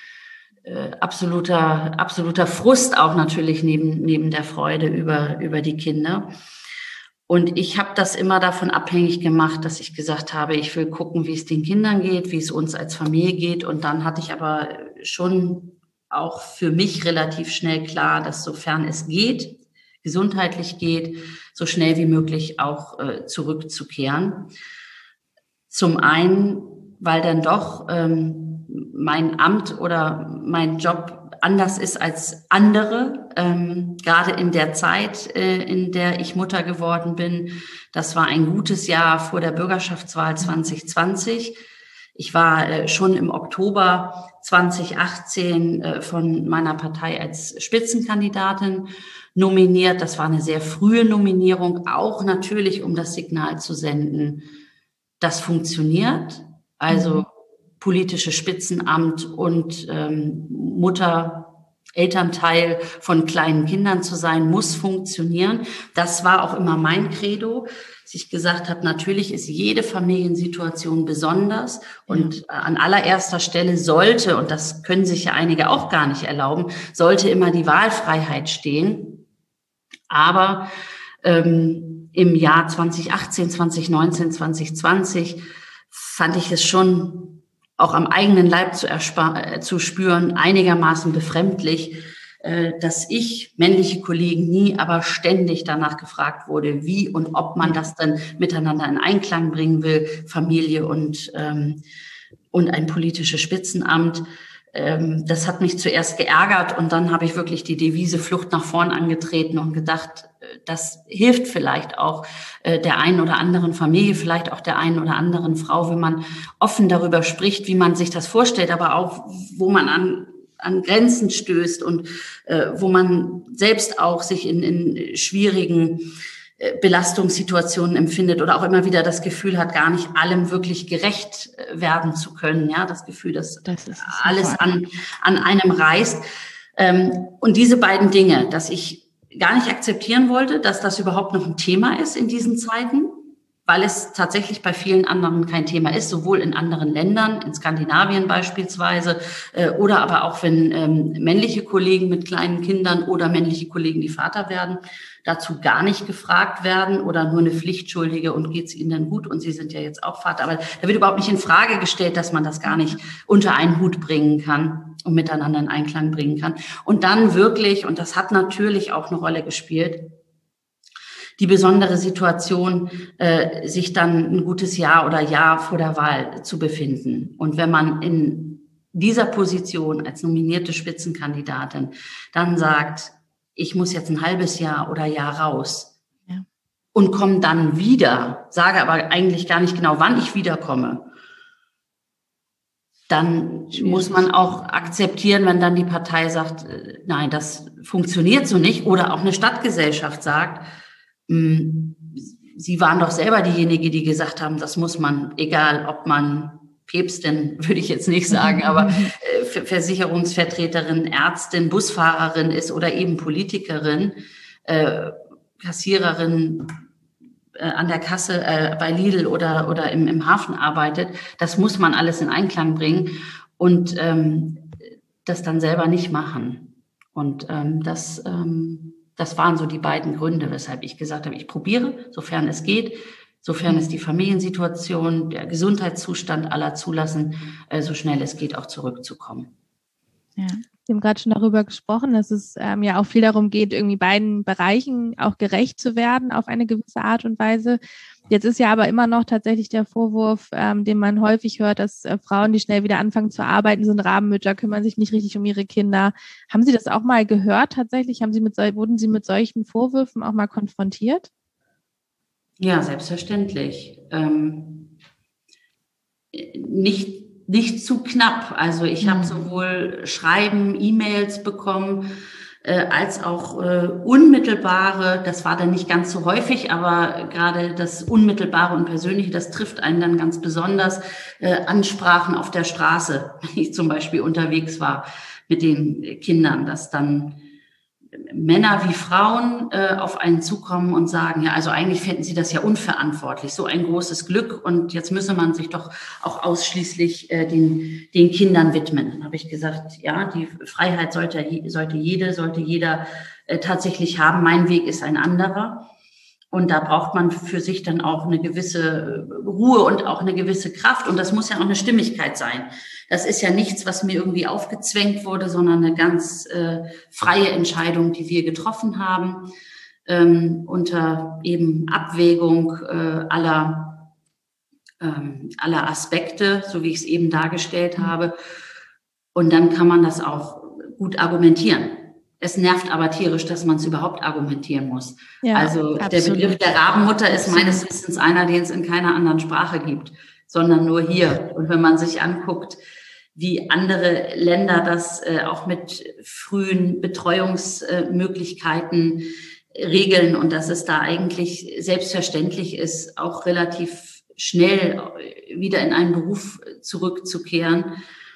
äh, absoluter, absoluter Frust auch natürlich neben, neben der Freude über, über die Kinder. Und ich habe das immer davon abhängig gemacht, dass ich gesagt habe, ich will gucken, wie es den Kindern geht, wie es uns als Familie geht. Und dann hatte ich aber schon auch für mich relativ schnell klar, dass sofern es geht, gesundheitlich geht, so schnell wie möglich auch äh, zurückzukehren. Zum einen, weil dann doch ähm, mein Amt oder mein Job anders ist als andere, ähm, gerade in der Zeit, äh, in der ich Mutter geworden bin. Das war ein gutes Jahr vor der Bürgerschaftswahl zwanzig zwanzig. Ich war äh, schon im Oktober zwanzig achtzehn äh, von meiner Partei als Spitzenkandidatin nominiert. Das war eine sehr frühe Nominierung, auch natürlich, um das Signal zu senden, das funktioniert. Also mhm. politische Spitzenamt und ähm, Mutter, Elternteil von kleinen Kindern zu sein, muss funktionieren. Das war auch immer mein Credo, dass ich gesagt habe, natürlich ist jede Familiensituation besonders und ja. an allererster Stelle sollte, und das können sich ja einige auch gar nicht erlauben, sollte immer die Wahlfreiheit stehen. Aber ähm, im Jahr zwanzig achtzehn, zwanzig neunzehn, zwanzig zwanzig fand ich es schon auch am eigenen Leib zu, erspar- zu spüren, einigermaßen befremdlich, äh, dass ich, männliche Kollegen nie, aber ständig danach gefragt wurde, wie und ob man das dann miteinander in Einklang bringen will, Familie und, ähm, und ein politisches Spitzenamt. ähm, das hat mich zuerst geärgert und dann habe ich wirklich die Devise Flucht nach vorn angetreten und gedacht, das hilft vielleicht auch äh, der einen oder anderen Familie, vielleicht auch der einen oder anderen Frau, wenn man offen darüber spricht, wie man sich das vorstellt, aber auch, wo man an an Grenzen stößt und äh, wo man selbst auch sich in, in schwierigen äh, Belastungssituationen empfindet oder auch immer wieder das Gefühl hat, gar nicht allem wirklich gerecht werden zu können. Ja, das Gefühl, dass das ist alles an, an einem reißt. Ähm, und diese beiden Dinge, dass ich gar nicht akzeptieren wollte, dass das überhaupt noch ein Thema ist in diesen Zeiten, weil es tatsächlich bei vielen anderen kein Thema ist, sowohl in anderen Ländern, in Skandinavien beispielsweise, äh, oder aber auch wenn ähm, männliche Kollegen mit kleinen Kindern oder männliche Kollegen, die Vater werden, dazu gar nicht gefragt werden oder nur eine Pflichtschuldige und geht's ihnen denn gut und sie sind ja jetzt auch Vater. Aber da wird überhaupt nicht in Frage gestellt, dass man das gar nicht unter einen Hut bringen kann und miteinander in Einklang bringen kann. Und dann wirklich, und das hat natürlich auch eine Rolle gespielt, die besondere Situation, äh, sich dann ein gutes Jahr oder Jahr vor der Wahl zu befinden. Und wenn man in dieser Position als nominierte Spitzenkandidatin dann sagt, ich muss jetzt ein halbes Jahr oder Jahr raus, ja, und komme dann wieder, sage aber eigentlich gar nicht genau, wann ich wiederkomme, dann Schwierig. Muss man auch akzeptieren, wenn dann die Partei sagt, nein, das funktioniert so nicht, oder auch eine Stadtgesellschaft sagt, Sie waren doch selber diejenige, die gesagt haben, das muss man, egal ob man Päpstin, würde ich jetzt nicht sagen, aber äh, Versicherungsvertreterin, Ärztin, Busfahrerin ist oder eben Politikerin, äh, Kassiererin äh, an der Kasse äh, bei Lidl oder, oder im, im Hafen arbeitet. Das muss man alles in Einklang bringen und ähm, das dann selber nicht machen. Und ähm, das... Ähm, Das waren so die beiden Gründe, weshalb ich gesagt habe, ich probiere, sofern es geht, sofern es die Familiensituation, der Gesundheitszustand aller zulassen, so schnell es geht, auch zurückzukommen. Ja, wir haben gerade schon darüber gesprochen, dass es ähm, ja auch viel darum geht, irgendwie beiden Bereichen auch gerecht zu werden auf eine gewisse Art und Weise. Jetzt ist ja aber immer noch tatsächlich der Vorwurf, ähm, den man häufig hört, dass äh, Frauen, die schnell wieder anfangen zu arbeiten, sind Rabenmütter, kümmern sich nicht richtig um ihre Kinder. Haben Sie das auch mal gehört tatsächlich? Haben Sie mit, wurden Sie mit solchen Vorwürfen auch mal konfrontiert? Ja, selbstverständlich. Ähm, nicht Nicht zu knapp. Also ich habe sowohl Schreiben, E-Mails bekommen, äh, als auch äh, unmittelbare, das war dann nicht ganz so häufig, aber gerade das Unmittelbare und Persönliche, das trifft einen dann ganz besonders, äh, Ansprachen auf der Straße, wenn ich zum Beispiel unterwegs war mit den Kindern, dass dann Männer wie Frauen äh, auf einen zukommen und sagen, ja, also eigentlich fänden sie das ja unverantwortlich, so ein großes Glück und jetzt müsse man sich doch auch ausschließlich äh, den, den Kindern widmen. Dann habe ich gesagt, ja, die Freiheit sollte, sollte jede, sollte jeder äh, tatsächlich haben. Mein Weg ist ein anderer. Und da braucht man für sich dann auch eine gewisse Ruhe und auch eine gewisse Kraft. Und das muss ja auch eine Stimmigkeit sein. Das ist ja nichts, was mir irgendwie aufgezwängt wurde, sondern eine ganz äh, freie Entscheidung, die wir getroffen haben, ähm, unter eben Abwägung äh, aller, ähm, aller Aspekte, so wie ich es eben dargestellt habe. Und dann kann man das auch gut argumentieren. Es nervt aber tierisch, dass man es überhaupt argumentieren muss. Ja, also absolut. Der Begriff der Rabenmutter ist meines Wissens einer, den es in keiner anderen Sprache gibt, sondern nur hier. Und wenn man sich anguckt, wie andere Länder das äh, auch mit frühen Betreuungsmöglichkeiten äh, regeln und dass es da eigentlich selbstverständlich ist, auch relativ schnell wieder in einen Beruf zurückzukehren,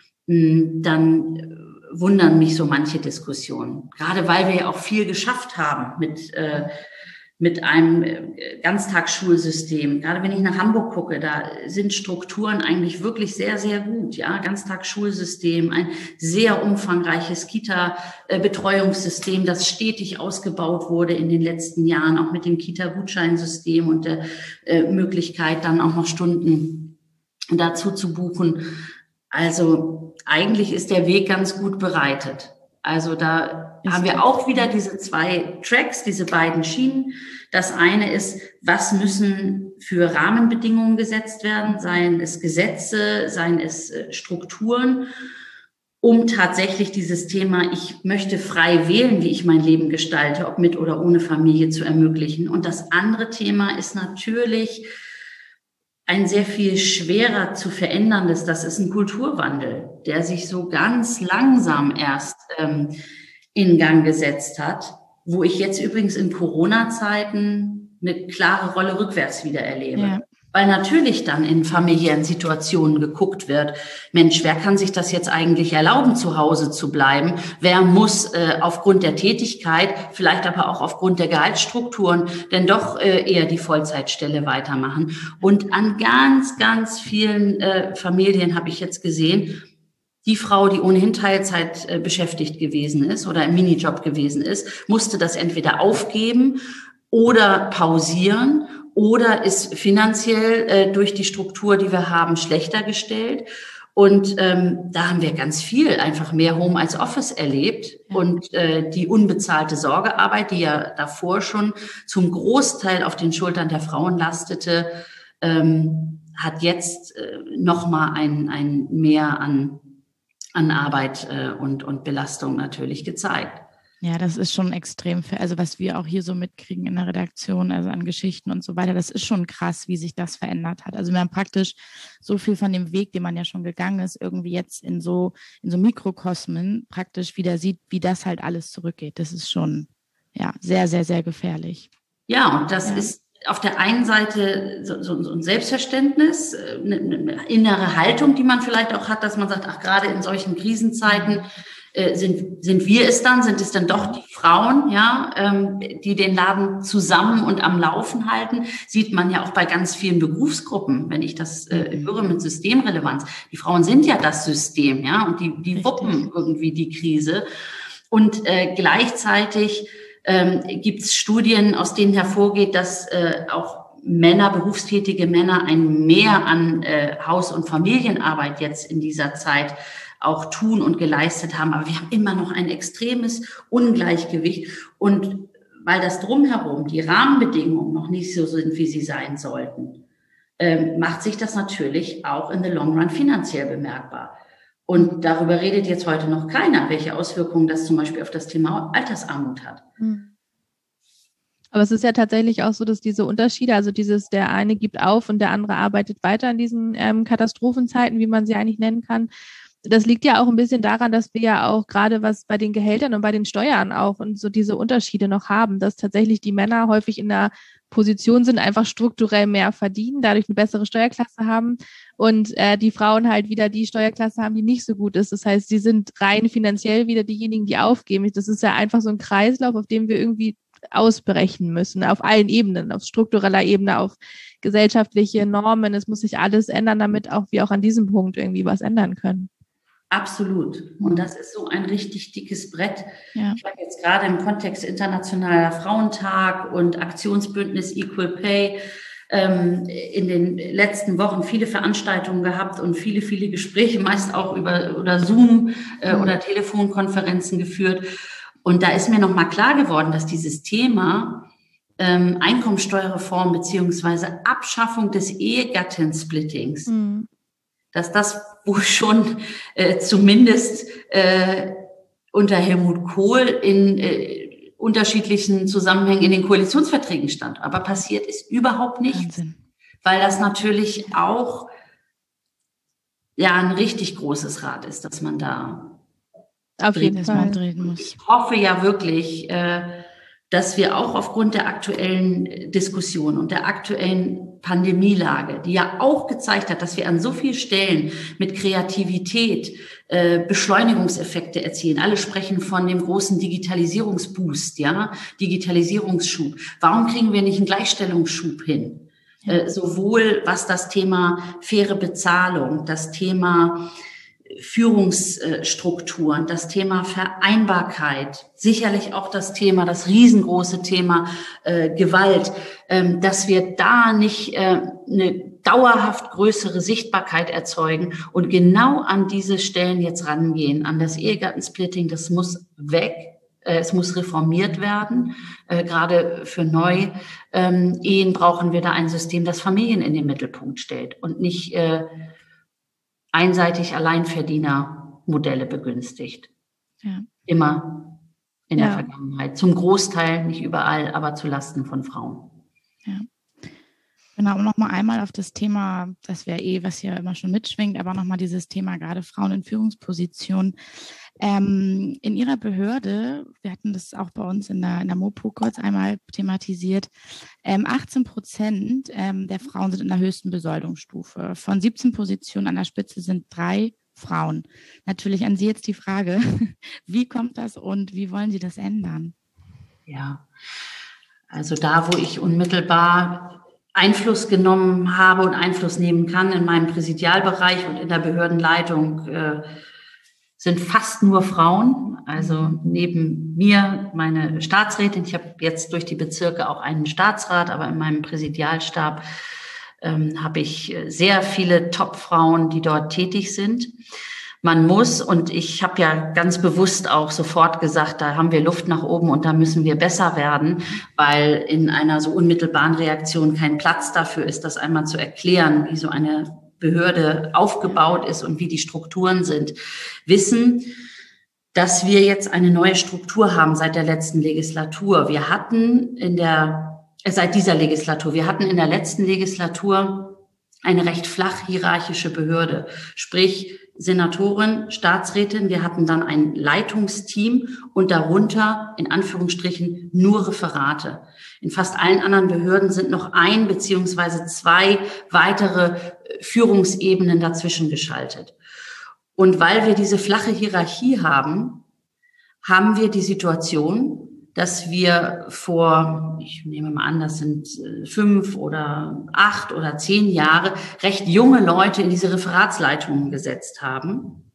dann wundern mich so manche Diskussionen. Gerade weil wir ja auch viel geschafft haben mit, äh, mit einem Ganztagsschulsystem. Gerade wenn ich nach Hamburg gucke, da sind Strukturen eigentlich wirklich sehr, sehr gut. Ja, Ganztagsschulsystem, ein sehr umfangreiches Kita-Betreuungssystem, das stetig ausgebaut wurde in den letzten Jahren, auch mit dem Kita-Gutscheinsystem und der äh, Möglichkeit, dann auch noch Stunden dazu zu buchen. Also eigentlich ist der Weg ganz gut bereitet. Also da ist haben wir auch wieder diese zwei Tracks, diese beiden Schienen. Das eine ist, was müssen für Rahmenbedingungen gesetzt werden, seien es Gesetze, seien es Strukturen. um tatsächlich dieses Thema, ich möchte frei wählen, wie ich mein Leben gestalte, ob mit oder ohne Familie, zu ermöglichen. Und das andere Thema ist natürlich ein sehr viel schwerer zu veränderndes, das ist ein Kulturwandel, der sich so ganz langsam erst ähm, in Gang gesetzt hat, wo ich jetzt übrigens in Corona-Zeiten eine klare Rolle rückwärts wieder erlebe. Ja. Weil natürlich dann in familiären Situationen geguckt wird, Mensch, wer kann sich das jetzt eigentlich erlauben, zu Hause zu bleiben? Wer muss äh, aufgrund der Tätigkeit, vielleicht aber auch aufgrund der Gehaltsstrukturen, denn doch äh, eher die Vollzeitstelle weitermachen? Und an ganz, ganz vielen äh, Familien habe ich jetzt gesehen, die Frau, die ohnehin Teilzeit äh, beschäftigt gewesen ist oder im Minijob gewesen ist, musste das entweder aufgeben oder pausieren oder ist finanziell äh, durch die Struktur, die wir haben, schlechter gestellt. Und ähm, da haben wir ganz viel einfach mehr Home als Office erlebt. Ja. Und äh, die unbezahlte Sorgearbeit, die ja davor schon zum Großteil auf den Schultern der Frauen lastete, ähm, hat jetzt äh, nochmal ein, ein Mehr an, an Arbeit äh, und, und Belastung natürlich gezeigt. Ja, das ist schon extrem, also was wir auch hier so mitkriegen in der Redaktion, also an Geschichten und so weiter, das ist schon krass, wie sich das verändert hat. Also wir haben praktisch so viel von dem Weg, den man ja schon gegangen ist, irgendwie jetzt in so in so Mikrokosmen praktisch wieder sieht, wie das halt alles zurückgeht. Das ist schon ja sehr, sehr, sehr gefährlich. Ja, und das ja. ist auf der einen Seite so, so, so ein Selbstverständnis, eine, eine innere Haltung, die man vielleicht auch hat, dass man sagt, ach, gerade in solchen Krisenzeiten Sind, sind wir es dann, sind es dann doch die Frauen, ja, ähm, die den Laden zusammen und am Laufen halten? Sieht man ja auch bei ganz vielen Berufsgruppen, wenn ich das äh, höre mit Systemrelevanz. Die Frauen sind ja das System, ja, und die, die wuppen irgendwie die Krise. Und äh, gleichzeitig ähm, gibt es Studien, aus denen hervorgeht, dass äh, auch Männer, berufstätige Männer, ein Mehr an äh, Haus- und Familienarbeit jetzt in dieser Zeit auch tun und geleistet haben. Aber wir haben immer noch ein extremes Ungleichgewicht. Und weil das drumherum, die Rahmenbedingungen noch nicht so sind, wie sie sein sollten, ähm, macht sich das natürlich auch in the long run finanziell bemerkbar. Und darüber redet jetzt heute noch keiner, welche Auswirkungen das zum Beispiel auf das Thema Altersarmut hat. Aber es ist ja tatsächlich auch so, dass diese Unterschiede, also dieses, der eine gibt auf und der andere arbeitet weiter in diesen ähm, Katastrophenzeiten, wie man sie eigentlich nennen kann. Das liegt ja auch ein bisschen daran, dass wir ja auch gerade was bei den Gehältern und bei den Steuern auch und so diese Unterschiede noch haben, dass tatsächlich die Männer häufig in der Position sind, einfach strukturell mehr verdienen, dadurch eine bessere Steuerklasse haben und äh, die Frauen halt wieder die Steuerklasse haben, die nicht so gut ist. Das heißt, sie sind rein finanziell wieder diejenigen, die aufgeben. Das ist ja einfach so ein Kreislauf, auf dem wir irgendwie ausbrechen müssen, auf allen Ebenen, auf struktureller Ebene, auf gesellschaftliche Normen. Es muss sich alles ändern, damit auch wir auch an diesem Punkt irgendwie was ändern können. Absolut. Und das ist so ein richtig dickes Brett. Ja. Ich habe jetzt gerade im Kontext Internationaler Frauentag und Aktionsbündnis Equal Pay ähm, in den letzten Wochen viele Veranstaltungen gehabt und viele, viele Gespräche, meist auch über oder Zoom äh, mhm. oder Telefonkonferenzen geführt. Und da ist mir nochmal klar geworden, dass dieses Thema ähm, Einkommensteuerreform beziehungsweise Abschaffung des Ehegattensplittings, mhm. dass das wohl schon äh, zumindest äh, unter Helmut Kohl in äh, unterschiedlichen Zusammenhängen in den Koalitionsverträgen stand. Aber passiert ist überhaupt nichts, Wahnsinn. Weil das natürlich auch ja ein richtig großes Rad ist, dass man da auf jeden Fall drehen muss. Ich hoffe ja wirklich, äh, dass wir auch aufgrund der aktuellen Diskussion und der aktuellen Pandemielage, die ja auch gezeigt hat, dass wir an so vielen Stellen mit Kreativität äh, Beschleunigungseffekte erzielen. Alle sprechen von dem großen Digitalisierungsboost, ja, Digitalisierungsschub. Warum kriegen wir nicht einen Gleichstellungsschub hin? Ja. Äh, sowohl was das Thema faire Bezahlung, das Thema Führungsstrukturen, das Thema Vereinbarkeit, sicherlich auch das Thema, das riesengroße Thema äh, Gewalt, ähm, dass wir da nicht äh, eine dauerhaft größere Sichtbarkeit erzeugen und genau an diese Stellen jetzt rangehen, an das Ehegattensplitting, das muss weg. äh, Es muss reformiert werden. Äh, gerade für Neu ähm, Ehen brauchen wir da ein System, das Familien in den Mittelpunkt stellt und nicht äh, einseitig Alleinverdiener Modelle begünstigt. Ja. Immer in Ja. der Vergangenheit. Zum Großteil, nicht überall, aber zu Lasten von Frauen. Ja. Genau, um nochmal einmal auf das Thema, das wäre eh, was hier immer schon mitschwingt, aber nochmal dieses Thema gerade Frauen in Führungspositionen. Ähm, in Ihrer Behörde, wir hatten das auch bei uns in der, in der Mopo kurz einmal thematisiert, ähm, achtzehn Prozent ähm, der Frauen sind in der höchsten Besoldungsstufe. Von siebzehn Positionen an der Spitze sind drei Frauen. Natürlich an Sie jetzt die Frage, wie kommt das und wie wollen Sie das ändern? Ja, also da, wo ich unmittelbar Einfluss genommen habe und Einfluss nehmen kann in meinem Präsidialbereich und in der Behördenleitung, äh, sind fast nur Frauen. Also neben mir meine Staatsrätin. Ich habe jetzt durch die Bezirke auch einen Staatsrat, aber in meinem Präsidialstab ähm, habe ich sehr viele Top-Frauen, die dort tätig sind. Man muss, und ich habe ja ganz bewusst auch sofort gesagt, da haben wir Luft nach oben und da müssen wir besser werden, weil in einer so unmittelbaren Reaktion kein Platz dafür ist, das einmal zu erklären, wie so eine Behörde aufgebaut ist und wie die Strukturen sind, wissen, dass wir jetzt eine neue Struktur haben seit der letzten Legislatur. Wir hatten in der, äh, seit dieser Legislatur, wir hatten in der letzten Legislatur eine recht flach hierarchische Behörde, sprich Senatorin, Staatsrätin. Wir hatten dann ein Leitungsteam und darunter in Anführungsstrichen nur Referate. In fast allen anderen Behörden sind noch ein beziehungsweise zwei weitere Führungsebenen dazwischen geschaltet. Und weil wir diese flache Hierarchie haben, haben wir die Situation, dass wir vor, ich nehme mal an, das sind fünf oder acht oder zehn Jahre, recht junge Leute in diese Referatsleitungen gesetzt haben,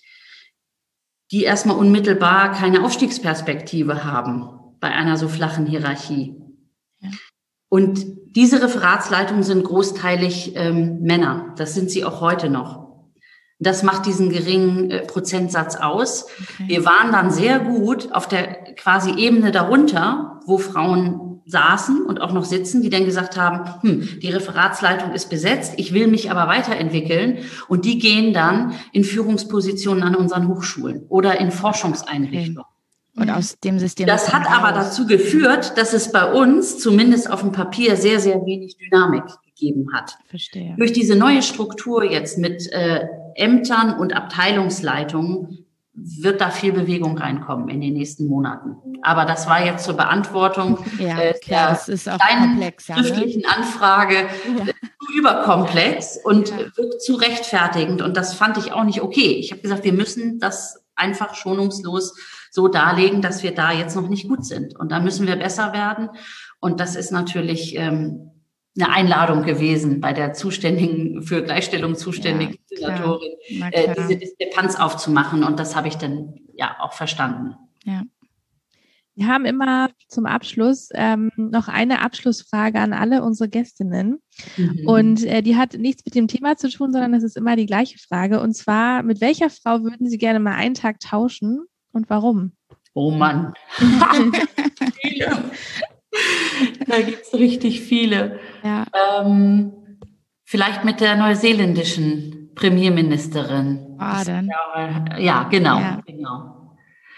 die erstmal unmittelbar keine Aufstiegsperspektive haben bei einer so flachen Hierarchie. Ja. Und diese Referatsleitungen sind großteilig ähm, Männer. Das sind sie auch heute noch. Das macht diesen geringen äh, Prozentsatz aus. Okay. Wir waren dann sehr gut auf der quasi Ebene darunter, wo Frauen saßen und auch noch sitzen, die dann gesagt haben, hm, die Referatsleitung ist besetzt, ich will mich aber weiterentwickeln. Und die gehen dann in Führungspositionen an unseren Hochschulen oder in Forschungseinrichtungen. Okay. Und aus dem System. Das hat aber dazu geführt, dass es bei uns zumindest auf dem Papier sehr, sehr wenig Dynamik gegeben hat. Verstehe. Durch diese neue Struktur jetzt mit äh, Ämtern und Abteilungsleitungen wird da viel Bewegung reinkommen in den nächsten Monaten. Aber das war jetzt zur Beantwortung ja, äh, klar, der das ist auch komplexer, schriftlichen ne? Anfrage ja. äh, zu überkomplex und ja. äh, zu rechtfertigend. Und das fand ich auch nicht okay. Ich habe gesagt, wir müssen das einfach schonungslos so darlegen, dass wir da jetzt noch nicht gut sind. Und da müssen wir besser werden. Und das ist natürlich ähm, eine Einladung gewesen bei der zuständigen, für Gleichstellung zuständigen ja, Senatorin, äh, diese Diskrepanz aufzumachen. Und das habe ich dann ja auch verstanden. Ja. Wir haben immer zum Abschluss ähm, noch eine Abschlussfrage an alle unsere Gästinnen. Mhm. Und äh, die hat nichts mit dem Thema zu tun, sondern es ist immer die gleiche Frage. Und zwar, mit welcher Frau würden Sie gerne mal einen Tag tauschen und warum? Oh Mann. Viele. Da gibt es richtig viele. Ja. Ähm, vielleicht mit der neuseeländischen Premierministerin. Aden. Ja, genau. Ja. genau.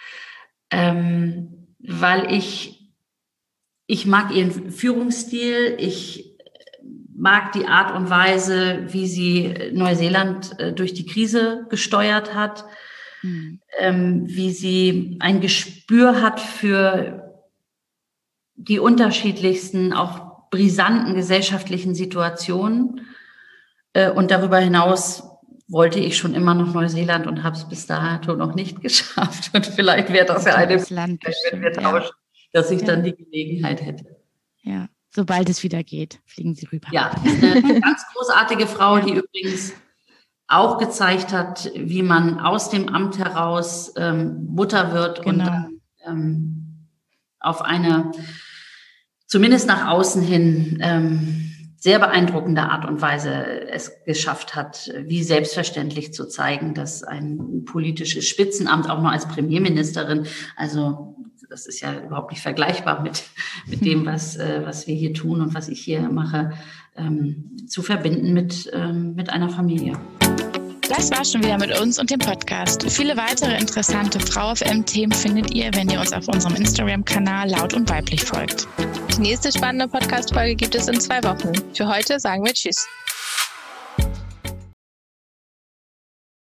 Ähm, weil ich, ich mag ihren Führungsstil, ich mag die Art und Weise, wie sie Neuseeland äh, durch die Krise gesteuert hat, hm. ähm, wie sie ein Gespür hat für die unterschiedlichsten, auch brisanten gesellschaftlichen Situationen. Äh, und darüber hinaus wollte ich schon immer noch Neuseeland und habe es bis dato noch nicht geschafft. Und vielleicht wäre das ja eine Land, wenn wir tauschen, ja. dass ich ja. dann die Gelegenheit hätte. Ja, sobald es wieder geht, fliegen Sie rüber. Ja, ist eine ganz großartige Frau, ja. die übrigens auch gezeigt hat, wie man aus dem Amt heraus ähm, Mutter wird genau. und dann, ähm, auf eine, zumindest nach außen hin, ähm, sehr beeindruckende Art und Weise es geschafft hat, wie selbstverständlich zu zeigen, dass ein politisches Spitzenamt auch noch als Premierministerin, also das ist ja überhaupt nicht vergleichbar mit, mit dem, was, äh, was wir hier tun und was ich hier mache, ähm, zu verbinden mit, ähm, mit einer Familie. Das war schon wieder mit uns und dem Podcast. Viele weitere interessante Frau F M-Themen findet ihr, wenn ihr uns auf unserem Instagram-Kanal Laut und Weiblich folgt. Die nächste spannende Podcast-Folge gibt es in zwei Wochen. Für heute sagen wir Tschüss.